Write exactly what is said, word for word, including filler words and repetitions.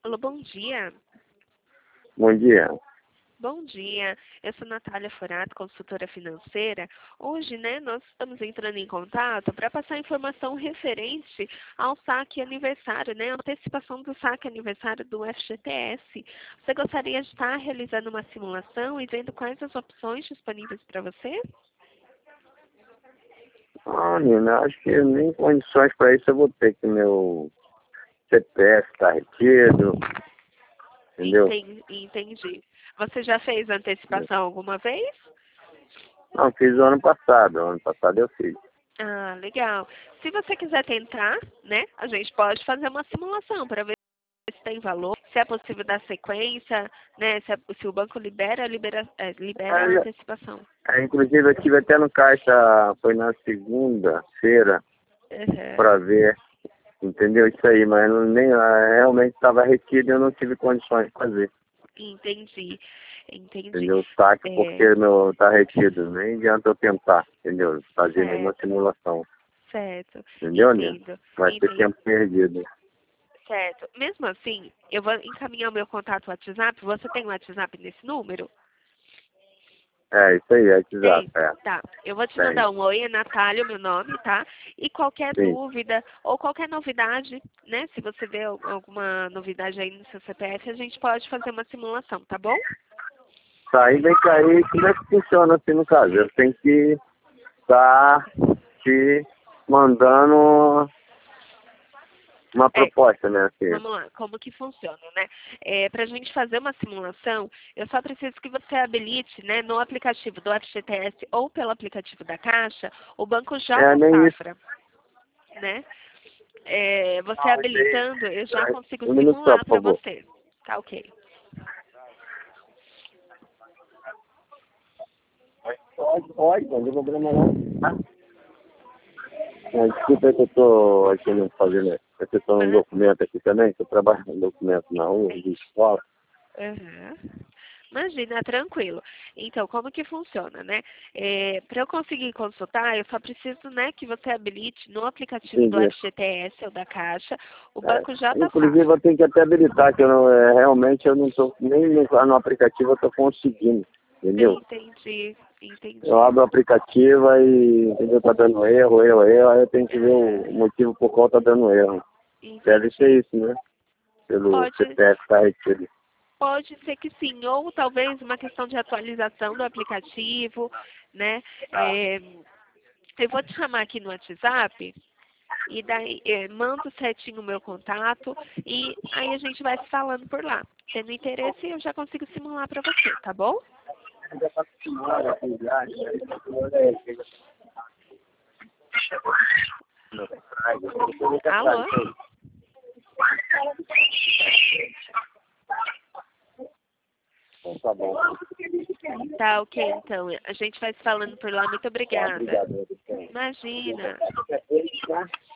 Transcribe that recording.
Alô, bom dia. Bom dia. Bom dia, eu sou Natália Forato, consultora financeira. Hoje, né, nós estamos entrando em contato para passar informação referente ao saque aniversário, né, a antecipação do saque aniversário do F G T S. Você gostaria de estar realizando uma simulação e vendo quais as opções disponíveis para você? Ah, Nina, acho que nem condições para isso eu vou ter, que meu C P F está retido, entendeu? Entendi, entendi. Você já fez antecipação alguma vez? Não, fiz o ano passado, ano passado eu fiz. Ah, legal. Se você quiser tentar, né, a gente pode fazer uma simulação para ver se tem valor, se é possível dar sequência, né, se, é- se o banco libera, libera, é, libera a É, antecipação. é, inclusive eu estive até no caixa, foi na segunda-feira, Uhum. para ver, entendeu? Isso aí, mas não- nem, ah, realmente estava retido e eu não tive condições de fazer, Entendi, entendi. entendeu? O saque porque É, não está retido, nem adianta eu tentar, entendeu? Fazer nenhuma certo, simulação, certo, entendeu, Nina? entendo, Vai ser entendo, tempo perdido. certo. Mesmo assim, eu vou encaminhar o meu contato WhatsApp. Você tem o WhatsApp nesse número? É, isso aí, é WhatsApp, Tem? é. Tá. Eu vou te Tem, mandar um oi, é Natália, o meu nome, tá? E qualquer sim. dúvida ou qualquer novidade, né? Se você vê al- alguma novidade aí no seu C P F, a gente pode fazer uma simulação, tá bom? Tá, aí vem cá, aí como é que funciona assim no caso? Eu tenho que estar te mandando uma É, proposta, né? Assim. vamos lá, como que funciona, né? É, para a gente fazer uma simulação, eu só preciso que você habilite, né, no aplicativo do F G T S ou pelo aplicativo da Caixa, o Banco É, J nem isso. Safra, né? É, você Não, isso aí. habilitando, eu já consigo Um minuto só, simular por para favor. você. Tá ok. Pode, pode, não tem problema não. Tá? É, desculpa aí que eu tô aqui não fazendo. Eu tô um Mas, documento aqui também, que eu trabalho com documento na rua, de escola. uhum. Imagina, tranquilo. Então, como que funciona, né? Para eu conseguir consultar, eu só preciso, né, que você habilite no aplicativo do Entendi. F G T S ou da Caixa o É, Banco J inclusive Safra, eu tenho que até habilitar, que eu não, é, realmente eu não tô, nem no, no aplicativo eu tô conseguindo, entendeu? Entendi, Eu entendi. abro o aplicativo e entendeu, tá dando erro, erro, erro, aí eu tenho que ver o Uhum, motivo por qual tá dando erro. Deve ser entendi. isso, né? Pelo Pode, C P F tá retido. pode ser que sim, ou talvez uma questão de atualização do aplicativo, né? É, eu vou te chamar aqui no WhatsApp e daí é, mando certinho o meu contato e aí a gente vai se falando por lá. Tendo interesse, eu já consigo simular para você, tá bom? Alô? Então tá bom. Tá ok, então. A gente vai se falando por lá. Muito Tá, obrigada. obrigado. Imagina.